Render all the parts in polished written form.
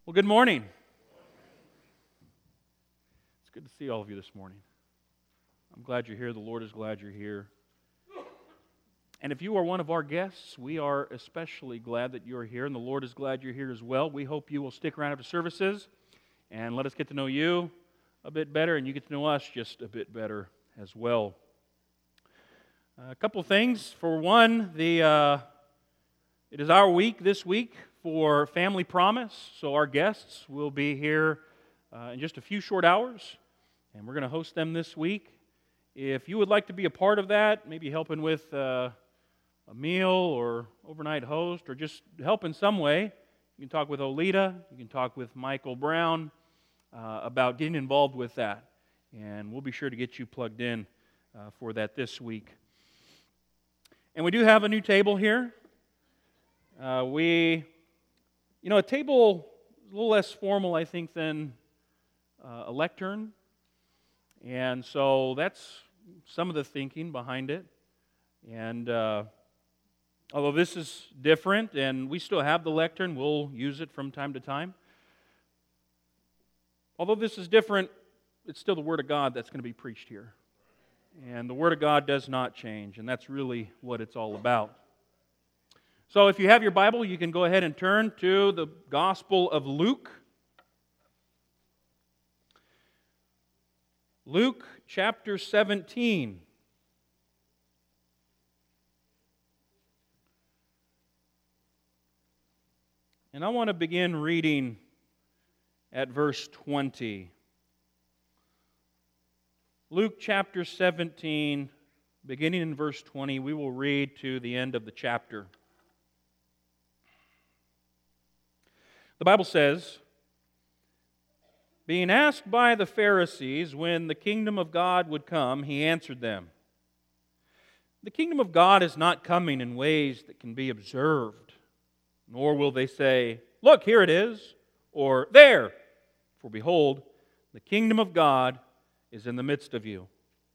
Well, good morning. It's good to see all of you this morning. I'm glad you're here. The Lord is glad you're here. And if you are one of our guests, we are especially glad that you're here, and the Lord is glad you're here as well. We hope you will stick around after services and let us get to know you a bit better, and you get to know us just a bit better as well. A couple of things. For one, it is our week this week for Family Promise, so our guests will be here in just a few short hours, and we're going to host them this week. If you would like to be a part of that, maybe helping with a meal or overnight host or just help in some way, you can talk with Olita, you can talk with Michael Brown about getting involved with that, and we'll be sure to get you plugged in for that this week. And we do have a new table here. A table is a little less formal, I think, than a lectern. And so that's some of the thinking behind it. And although this is different, and we still have the lectern, we'll use it from time to time. Although this is different, it's still the Word of God that's going to be preached here. And the Word of God does not change, and that's really what it's all about. So if you have your Bible, you can go ahead and turn to the Gospel of Luke. Luke chapter 17. And I want to begin reading at verse 20. Luke chapter 17, beginning in verse 20, we will read to the end of the chapter. The Bible says, being asked by the Pharisees when the kingdom of God would come, he answered them, the kingdom of God is not coming in ways that can be observed, nor will they say, look, here it is, or there, for behold, the kingdom of God is in the midst of you.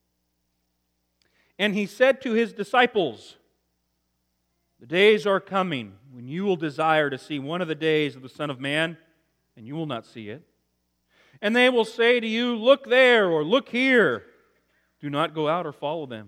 And he said to his disciples, the days are coming when you will desire to see one of the days of the Son of Man, and you will not see it. And they will say to you, look there, or look here. Do not go out or follow them.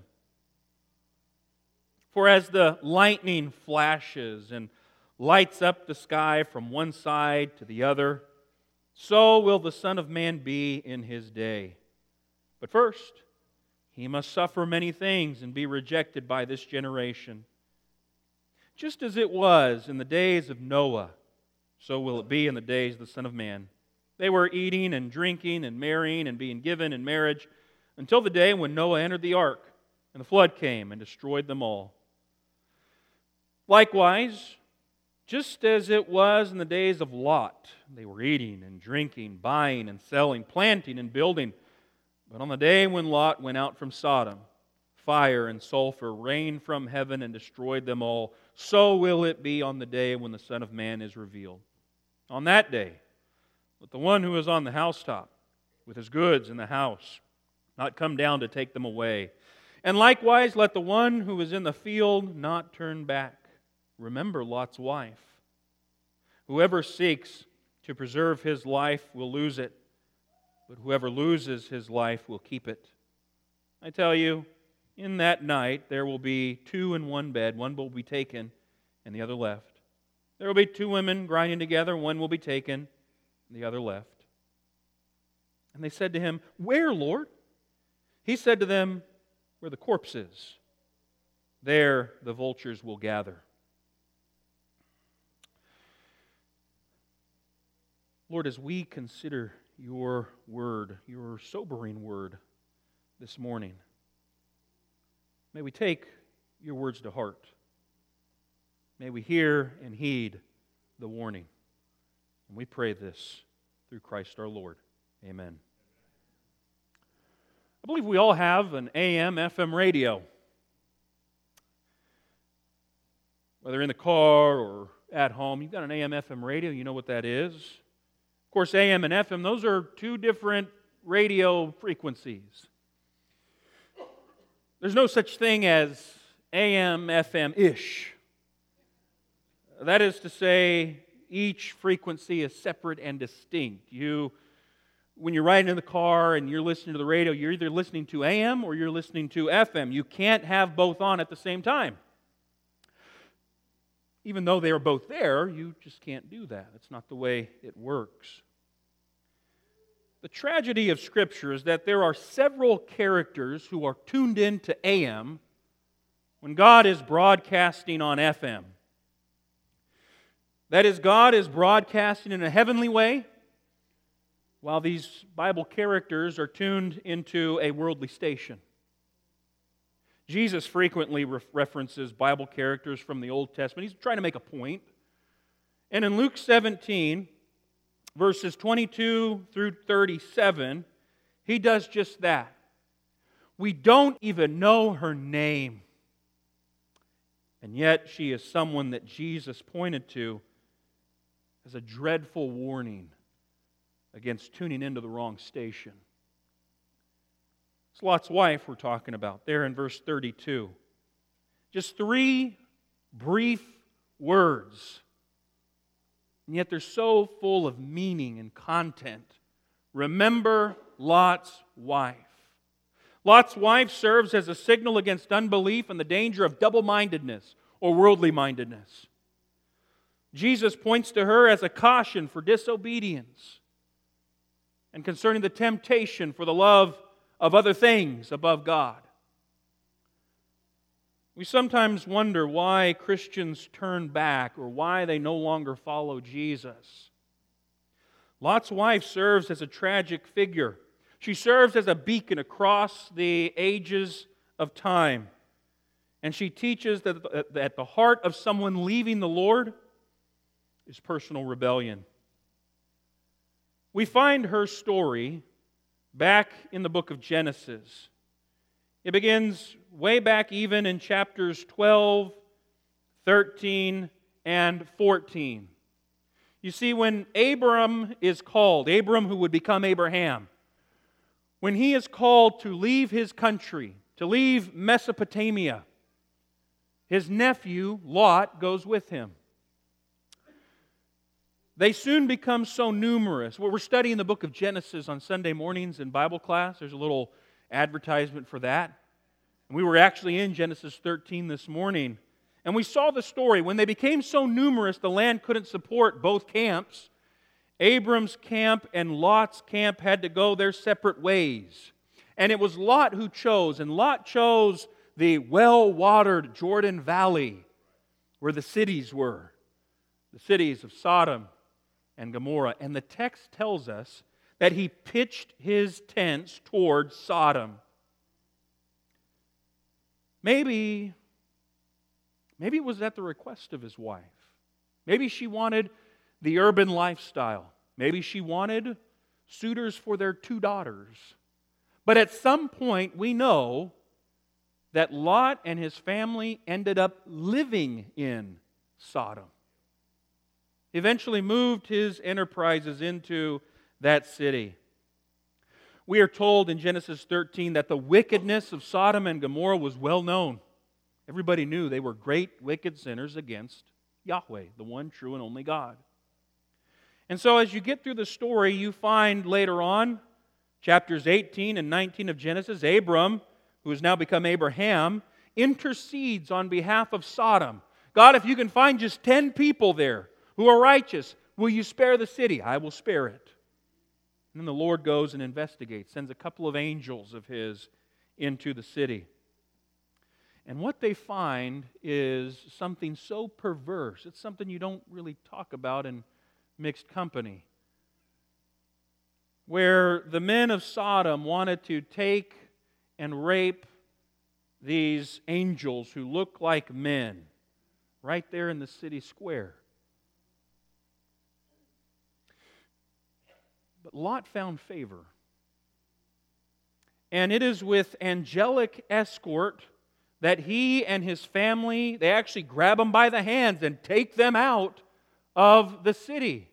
For as the lightning flashes and lights up the sky from one side to the other, so will the Son of Man be in his day. But first, he must suffer many things and be rejected by this generation. Just as it was in the days of Noah, so will it be in the days of the Son of Man. They were eating and drinking and marrying and being given in marriage until the day when Noah entered the ark and the flood came and destroyed them all. Likewise, just as it was in the days of Lot, they were eating and drinking, buying and selling, planting and building. But on the day when Lot went out from Sodom, fire and sulfur rained from heaven and destroyed them all. So will it be on the day when the Son of Man is revealed. On that day, let the one who is on the housetop with his goods in the house not come down to take them away. And likewise, let the one who is in the field not turn back. Remember Lot's wife. Whoever seeks to preserve his life will lose it, but whoever loses his life will keep it. I tell you, in that night there will be two in one bed. One will be taken and the other left. There will be two women grinding together. One will be taken and the other left. And they said to him, where, Lord? He said to them, where the corpse is, there the vultures will gather. Lord, as we consider your word, your sobering word this morning, may we take your words to heart. May we hear and heed the warning. And we pray this through Christ our Lord. Amen. I believe we all have an AM, FM radio. Whether in the car or at home, you've got an AM, FM radio, you know what that is. Of course, AM and FM, those are two different radio frequencies. There's no such thing as AM, FM-ish. That is to say, Each frequency is separate and distinct. When you're riding in the car and you're listening to the radio, you're either listening to AM or you're listening to FM. You can't have both on at the same time. Even though they are both there, you just can't do that. That's not the way it works. The tragedy of Scripture is that there are several characters who are tuned in to AM when God is broadcasting on FM. That is, God is broadcasting in a heavenly way, while these Bible characters are tuned into a worldly station. Jesus frequently references Bible characters from the Old Testament. He's trying to make a point. And in Luke 17, verses 22 through 37, he does just that. We don't even know her name. And yet she is someone that Jesus pointed to as a dreadful warning against tuning into the wrong station. It's Lot's wife we're talking about there in verse 32. Just 3 brief words, and yet they're so full of meaning and content. Remember Lot's wife. Lot's wife serves as a signal against unbelief and the danger of double-mindedness or worldly mindedness. Jesus points to her as a caution for disobedience and concerning the temptation for the love of other things above God. We sometimes wonder why Christians turn back or why they no longer follow Jesus. Lot's wife serves as a tragic figure. She serves as a beacon across the ages of time. And she teaches that at the heart of someone leaving the Lord is personal rebellion. We find her story back in the book of Genesis. It begins way back even in chapters 12, 13, and 14. You see, when Abram is called, Abram who would become Abraham, when he is called to leave his country, to leave Mesopotamia, his nephew Lot goes with him. They soon become so numerous. We're studying the book of Genesis on Sunday mornings in Bible class. There's a little advertisement for that. And we were actually in Genesis 13 this morning. And we saw the story. When they became so numerous, the land couldn't support both camps. Abram's camp and Lot's camp had to go their separate ways. And it was Lot who chose. And Lot chose the well-watered Jordan Valley where the cities were. The cities of Sodom and Gomorrah. And the text tells us that he pitched his tents towards Sodom. Maybe it was at the request of his wife. Maybe she wanted the urban lifestyle. Maybe she wanted suitors for their 2 daughters. But at some point we know that Lot and his family ended up living in Sodom. Eventually moved his enterprises into that city. We are told in Genesis 13 that the wickedness of Sodom and Gomorrah was well known. Everybody knew they were great wicked sinners against Yahweh, the one true and only God. And so as you get through the story, you find later on, chapters 18 and 19 of Genesis, Abram, who has now become Abraham, intercedes on behalf of Sodom. God, if you can find just 10 people there who are righteous, will you spare the city? I will spare it. And then the Lord goes and investigates, sends a couple of angels of His into the city. And what they find is something so perverse. It's something you don't really talk about in mixed company. Where the men of Sodom wanted to take and rape these angels who look like men right there in the city square. But Lot found favor. And it is with angelic escort that he and his family, they actually grab them by the hands and take them out of the city.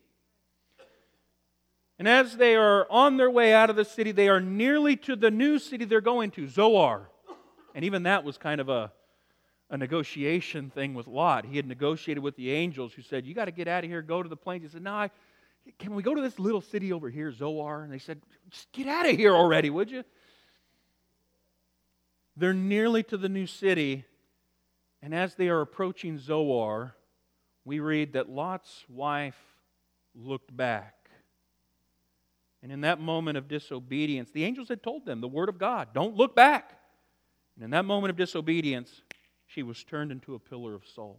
And as they are on their way out of the city, they are nearly to the new city they're going to, Zoar. And even that was kind of a a negotiation thing with Lot. He had negotiated with the angels who said, you got to get out of here, go to the plains. He said, no, can we go to this little city over here, Zoar? And they said, just get out of here already, would you? They're nearly to the new city, and as they are approaching Zoar, we read that Lot's wife looked back. And in that moment of disobedience, the angels had told them the word of God, don't look back. And in that moment of disobedience, she was turned into a pillar of salt.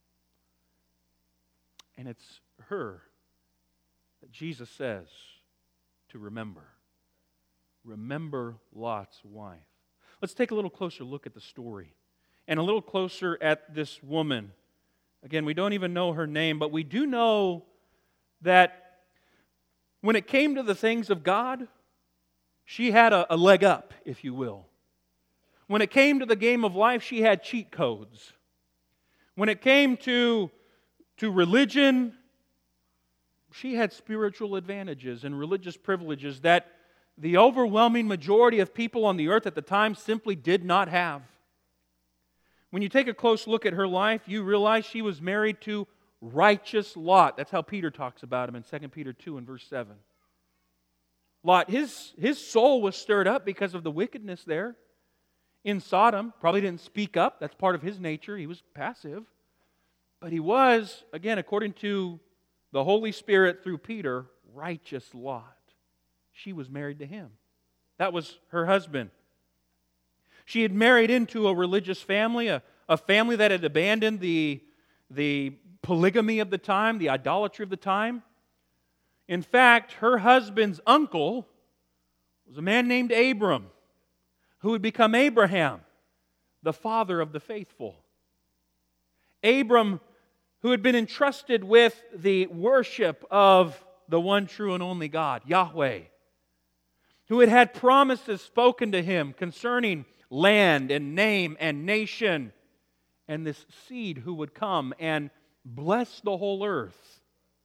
And it's her that Jesus says to remember. Remember Lot's wife. Let's take a little closer look at the story and a little closer at this woman. Again, we don't even know her name, but we do know that when it came to the things of God, she had a leg up, if you will. When it came to the game of life, she had cheat codes. When it came to religion, she had spiritual advantages and religious privileges that the overwhelming majority of people on the earth at the time simply did not have. When you take a close look at her life, you realize she was married to righteous Lot. That's how Peter talks about him in 2 Peter 2 and verse 7. Lot, his soul was stirred up because of the wickedness there in Sodom. Probably didn't speak up. That's part of his nature. He was passive. But he was, again, according to the Holy Spirit through Peter, righteous Lot. She was married to him. That was her husband. She had married into a religious family, a family that had abandoned the polygamy of the time, the idolatry of the time. In fact, her husband's uncle was a man named Abram, who would become Abraham, the father of the faithful. Abram, who had been entrusted with the worship of the one true and only God, Yahweh, who had had promises spoken to him concerning land and name and nation, and this seed who would come and bless the whole earth.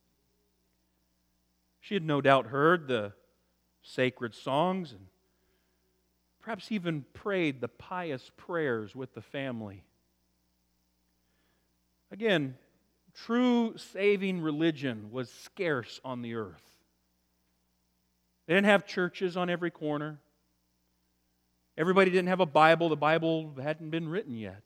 She had no doubt heard the sacred songs and perhaps even prayed the pious prayers with the family. Again, true saving religion was scarce on the earth. They didn't have churches on every corner. Everybody didn't have a Bible. The Bible hadn't been written yet.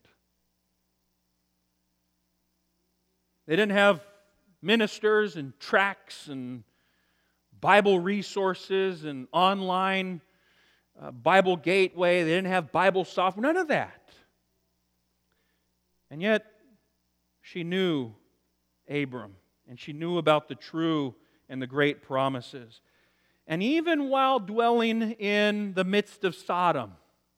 They didn't have ministers and tracts and Bible resources and online Bible gateway. They didn't have Bible software. None of that. And yet, she knew Abram, and she knew about the true and the great promises. And even while dwelling in the midst of Sodom,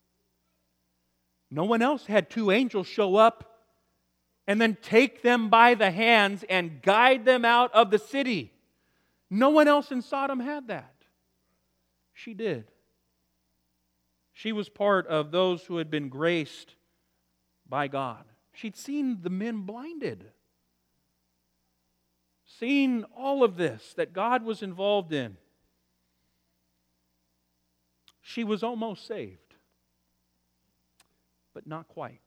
no one else had two angels show up and then take them by the hands and guide them out of the city. No one else in Sodom had that. She did. She was part of those who had been graced by God. She'd seen the men blinded. Seen all of this that God was involved in. She was almost saved, but not quite.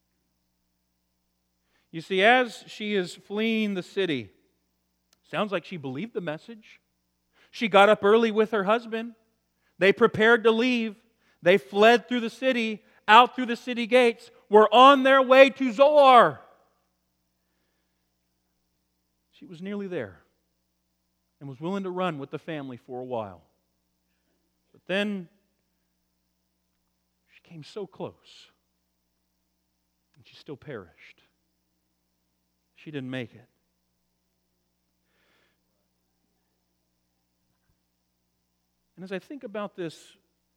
You see, as she is fleeing the city, sounds like she believed the message. She got up early with her husband. They prepared to leave. They fled through the city, out through the city gates, were on their way to Zoar. She was nearly there and was willing to run with the family for a while. But then she came so close, and she still perished. She didn't make it. And as I think about this,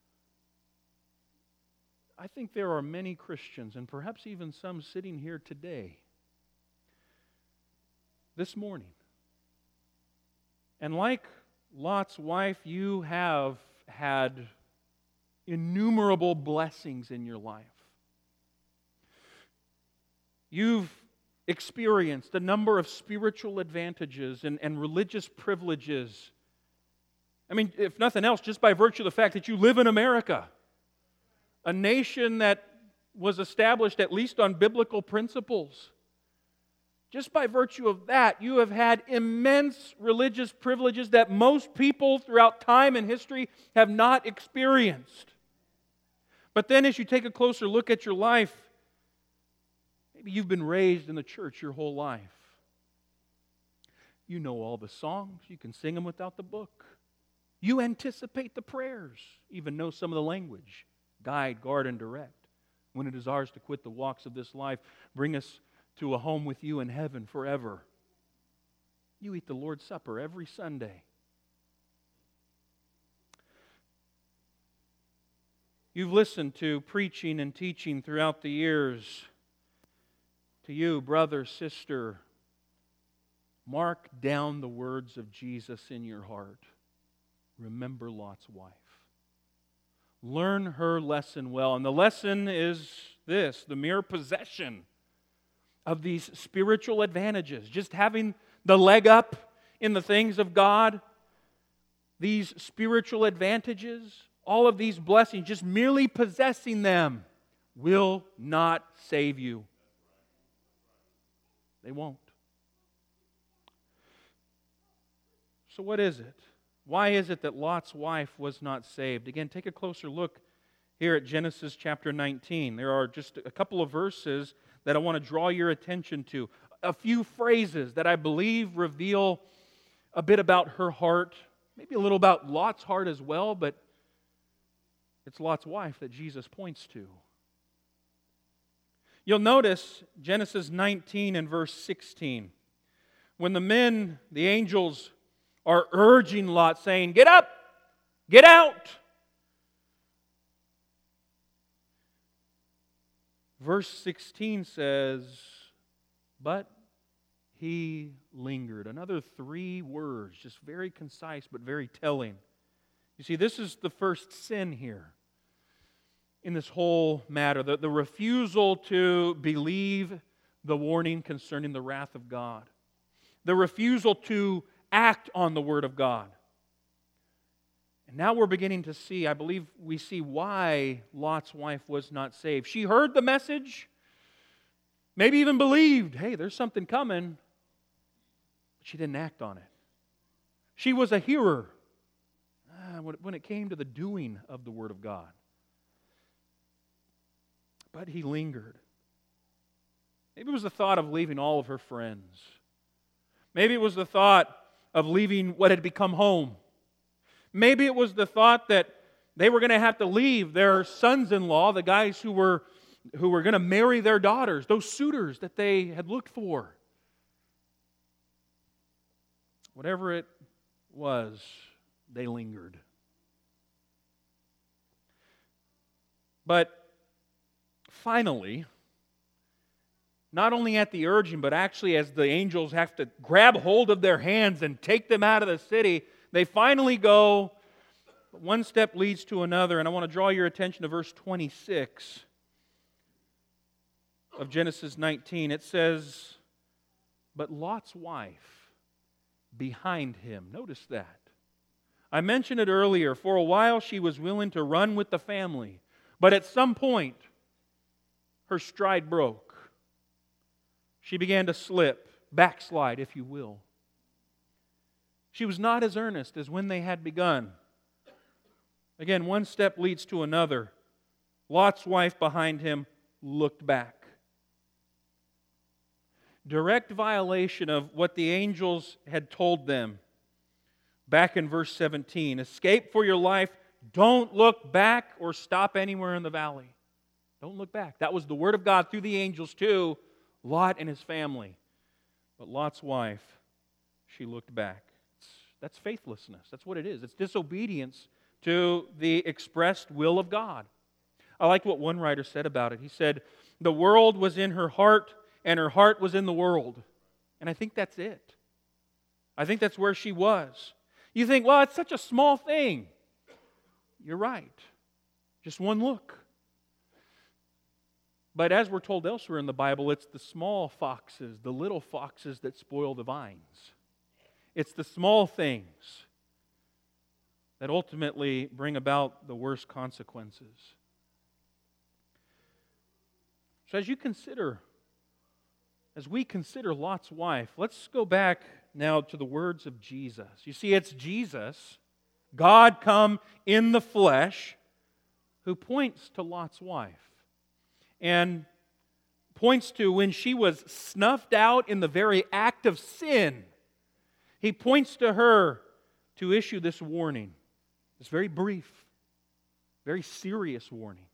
I think there are many Christians, and perhaps even some sitting here today, this morning. And like Lot's wife, you have had innumerable blessings in your life. You've experienced a number of spiritual advantages and religious privileges. I mean, if nothing else, just by virtue of the fact that you live in America, a nation that was established at least on biblical principles. Just by virtue of that, you have had immense religious privileges that most people throughout time and history have not experienced. But then as you take a closer look at your life, maybe you've been raised in the church your whole life. You know all the songs. You can sing them without the book. You anticipate the prayers, even know some of the language. Guide, guard, and direct. When it is ours to quit the walks of this life, bring us to a home with you in heaven forever. You eat the Lord's Supper every Sunday. You've listened to preaching and teaching throughout the years. To you, brother, sister, mark down the words of Jesus in your heart. Remember Lot's wife. Learn her lesson well. And the lesson is this: the mere possession of these spiritual advantages, just having the leg up in the things of God, these spiritual advantages, all of these blessings, just merely possessing them will not save you. They won't. So what is it? Why is it that Lot's wife was not saved? Again, take a closer look here at Genesis chapter 19. There are just a couple of verses that I want to draw your attention to. A few phrases that I believe reveal a bit about her heart, maybe a little about Lot's heart as well, but it's Lot's wife that Jesus points to. You'll notice Genesis 19 and verse 16. When the angels are urging Lot, saying, "Get up! Get out!" Verse 16 says, "But he lingered." Another 3 words, just very concise but very telling. You see, this is the first sin here in this whole matter, the refusal to believe the warning concerning the wrath of God, the refusal to act on the Word of God. And now we're beginning to see, I believe we see why Lot's wife was not saved. She heard the message, maybe even believed, hey, there's something coming, but she didn't act on it. She was a hearer when it came to the doing of the Word of God. But he lingered. Maybe it was the thought of leaving all of her friends. Maybe it was the thought of leaving what had become home. Maybe it was the thought that they were going to have to leave their sons-in-law, the guys who were going to marry their daughters, those suitors that they had looked for. Whatever it was, they lingered. But finally, not only at the urging, but actually as the angels have to grab hold of their hands and take them out of the city, they finally go. One step leads to another, and I want to draw your attention to verse 26 of Genesis 19. It says, "But Lot's wife behind him." Notice that. I mentioned it earlier. For a while she was willing to run with the family, but at some point her stride broke. She began to slip, backslide, if you will. She was not as earnest as when they had begun. Again, one step leads to another. Lot's wife behind him looked back. Direct violation of what the angels had told them. Back in verse 17, "Escape for your life. Don't look back or stop anywhere in the valley." Don't look back. That was the word of God through the angels to Lot and his family. But Lot's wife, she looked back. That's faithlessness. That's what it is. It's disobedience to the expressed will of God. I like what one writer said about it. He said, "The world was in her heart, and her heart was in the world." And I think that's it. I think that's where she was. You think, well, it's such a small thing. You're right. Just one look. But as we're told elsewhere in the Bible, it's the small foxes, the little foxes that spoil the vines. It's the small things that ultimately bring about the worst consequences. So as we consider Lot's wife, let's go back now to the words of Jesus. You see, it's Jesus, God come in the flesh, who points to Lot's wife and points to when she was snuffed out in the very act of sin. He points to her to issue this warning, this very brief, very serious warning.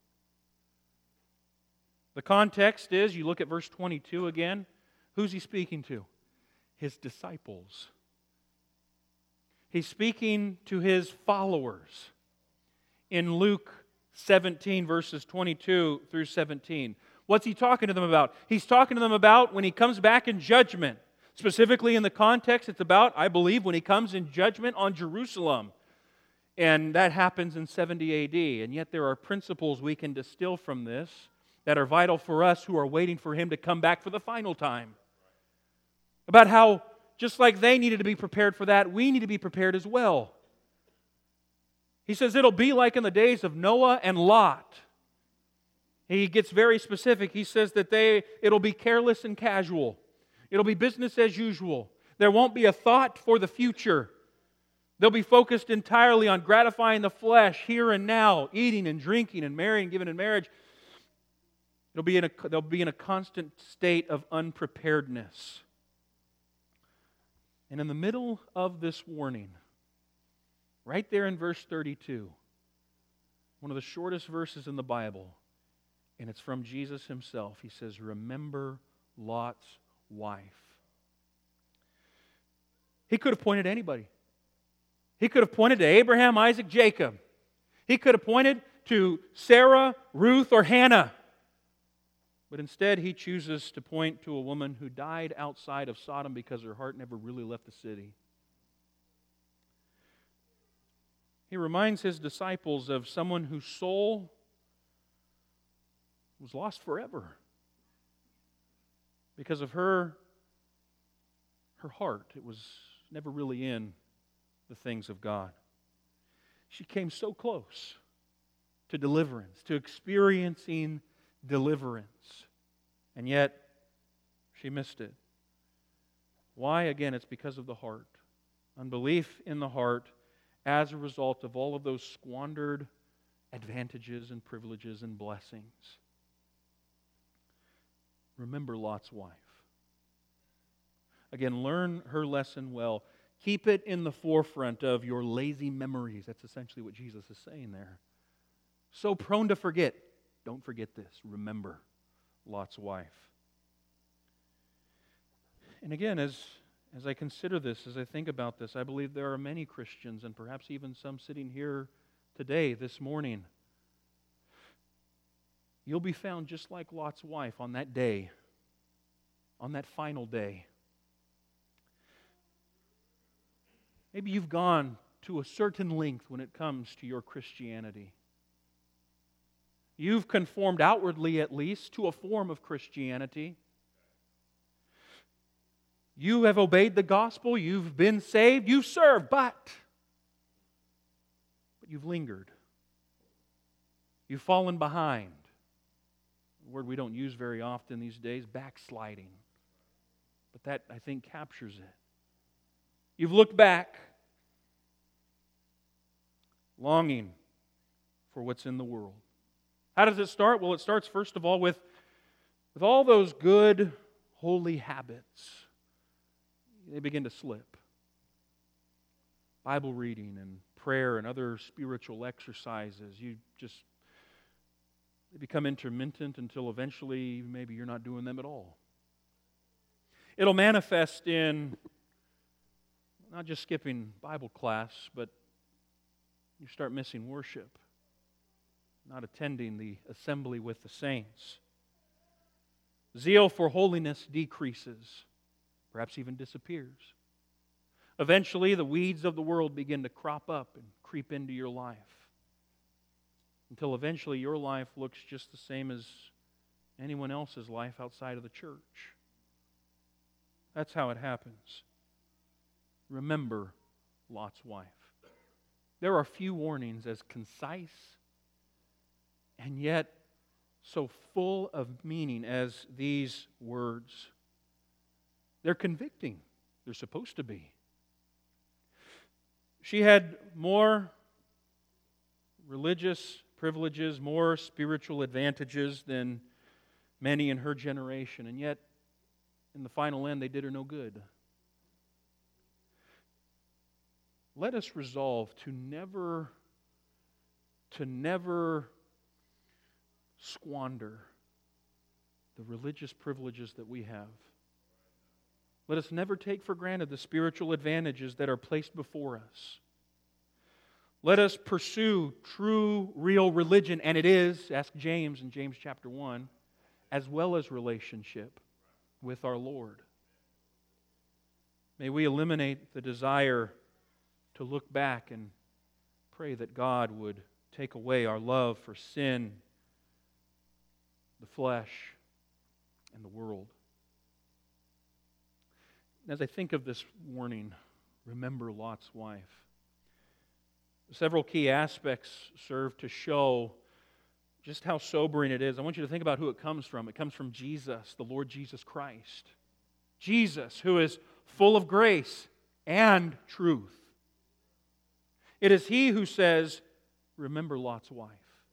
The context is, you look at verse 22 again, who's he speaking to? His disciples. He's speaking to his followers. In Luke 17, verses 22 through 17. What's he talking to them about? He's talking to them about when he comes back in judgment. Specifically in the context, it's about, I believe, when he comes in judgment on Jerusalem. And that happens in 70 AD. And yet there are principles we can distill from this that are vital for us who are waiting for him to come back for the final time. About how, just like they needed to be prepared for that, we need to be prepared as well. He says it'll be like in the days of Noah and Lot. He gets very specific. He says that it'll be careless and casual. It'll be business as usual. There won't be a thought for the future. They'll be focused entirely on gratifying the flesh here and now, eating and drinking and marrying, giving in marriage. They'll be in a constant state of unpreparedness. And in the middle of this warning, right there in verse 32, one of the shortest verses in the Bible, and it's from Jesus himself. He says, "Remember Lot's wife." He could have pointed to anybody. He could have pointed to Abraham, Isaac, Jacob. He could have pointed to Sarah, Ruth, or Hannah. But instead, he chooses to point to a woman who died outside of Sodom because her heart never really left the city. He reminds his disciples of someone whose soul was lost forever because of her heart. It was never really in the things of God. She came so close to deliverance, to experiencing deliverance, and yet she missed it. Why? Again, it's because of the heart. Unbelief in the heart as a result of all of those squandered advantages and privileges and blessings. Remember Lot's wife. Again, learn her lesson well. Keep it in the forefront of your lazy memories. That's essentially what Jesus is saying there. So prone to forget. Don't forget this. Remember Lot's wife. And again, as I consider this, as I think about this, I believe there are many Christians, and perhaps even some sitting here today, this morning. You'll be found just like Lot's wife on that day, on that final day. Maybe you've gone to a certain length when it comes to your Christianity. You've conformed outwardly, at least, to a form of Christianity. You have obeyed the gospel, you've been saved, you've served, but you've lingered. You've fallen behind. A word we don't use very often these days, backsliding. But that, I think, captures it. You've looked back, longing for what's in the world. How does it start? Well, it starts first of all with all those good, holy habits. They begin to slip. Bible reading and prayer and other spiritual exercises, they become intermittent until eventually maybe you're not doing them at all. It'll manifest in not just skipping Bible class, but you start missing worship, not attending the assembly with the saints. Zeal for holiness decreases, perhaps even disappears. Eventually, the weeds of the world begin to crop up and creep into your life, until eventually your life looks just the same as anyone else's life outside of the church. That's how it happens. Remember Lot's wife. There are few warnings as concise and yet so full of meaning as these words. They're convicting. They're supposed to be. She had more religious privileges, more spiritual advantages than many in her generation, and yet, in the final end, they did her no good. Let us resolve to never squander the religious privileges that we have. Let us never take for granted the spiritual advantages that are placed before us. Let us pursue true, real religion, and it is, ask James in James chapter 1, as well as relationship with our Lord. May we eliminate the desire to look back and pray that God would take away our love for sin, the flesh, and the world. As I think of this warning, remember Lot's wife. Several key aspects serve to show just how sobering it is. I want you to think about who it comes from. It comes from Jesus, the Lord Jesus Christ. Jesus, who is full of grace and truth. It is He who says, remember Lot's wife.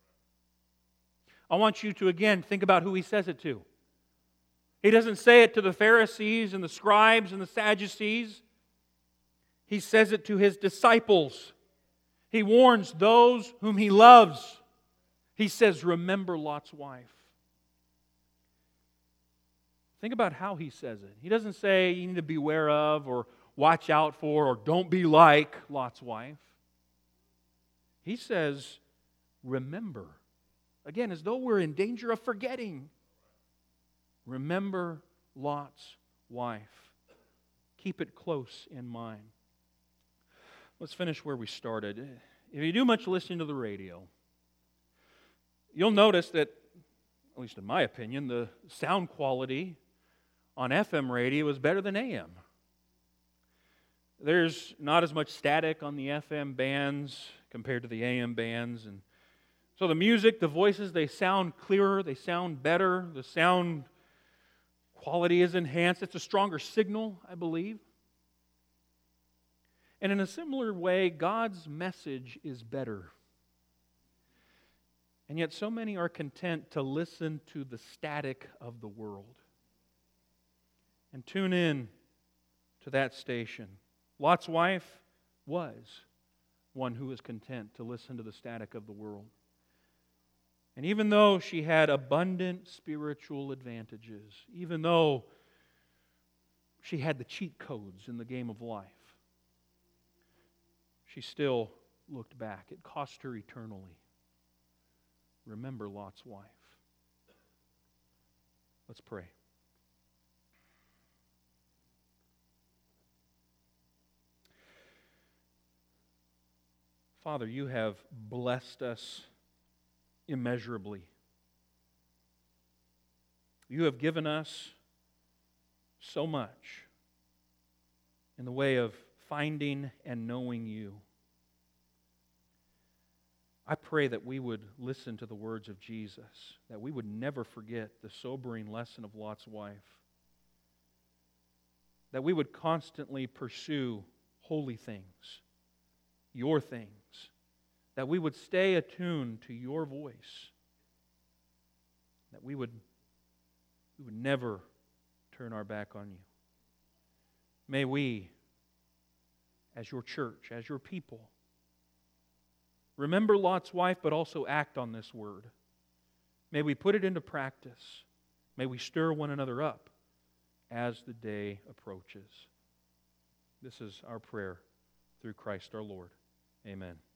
I want you to again think about who He says it to. He doesn't say it to the Pharisees and the scribes and the Sadducees. He says it to His disciples. He warns those whom He loves. He says, remember Lot's wife. Think about how He says it. He doesn't say you need to beware of or watch out for or don't be like Lot's wife. He says, remember. Again, as though we're in danger of forgetting. Remember Lot's wife. Keep it close in mind. Let's finish where we started. If you do much listening to the radio, you'll notice that, at least in my opinion, the sound quality on FM radio is better than AM. There's not as much static on the FM bands compared to the AM bands. And so the music, the voices, they sound clearer, they sound better, the sound quality is enhanced. It's a stronger signal, I believe. And in a similar way, God's message is better. And yet so many are content to listen to the static of the world and tune in to that station. Lot's wife was one who was content to listen to the static of the world. And even though she had abundant spiritual advantages, even though she had the cheat codes in the game of life, she still looked back. It cost her eternally. Remember Lot's wife. Let's pray. Father, you have blessed us immeasurably. You have given us so much in the way of finding and knowing you. I pray that we would listen to the words of Jesus, that we would never forget the sobering lesson of Lot's wife, that we would constantly pursue holy things, your things, that we would stay attuned to your voice, that we would never turn our back on you. May we, as your church, as your people, remember Lot's wife, but also act on this word. May we put it into practice. May we stir one another up as the day approaches. This is our prayer through Christ our Lord. Amen.